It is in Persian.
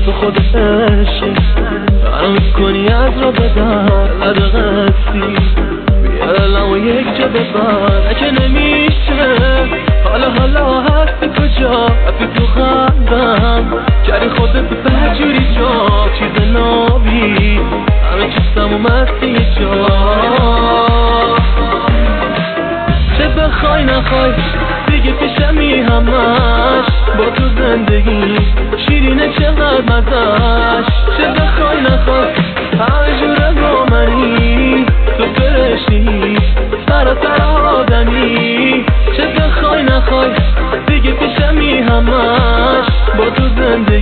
تو خودت عشقی هنوز کنی از را بدن لده قصی بیالم و یک جا ببر اگه نمیشه حالا هستی کجا رفتی تو خندم کردی خودت بجوری جا چیز نابی همه چیستم و مستی جا چه بخوای نخوای دیگه پیشمی همش با تو زندگی شیرینه چقدر مزش چه بخوای نخوای همه جوره با منی تو فرشتی سراسر آدمی چه بخوای نخوای دیگه پیشمی همش با تو زندگی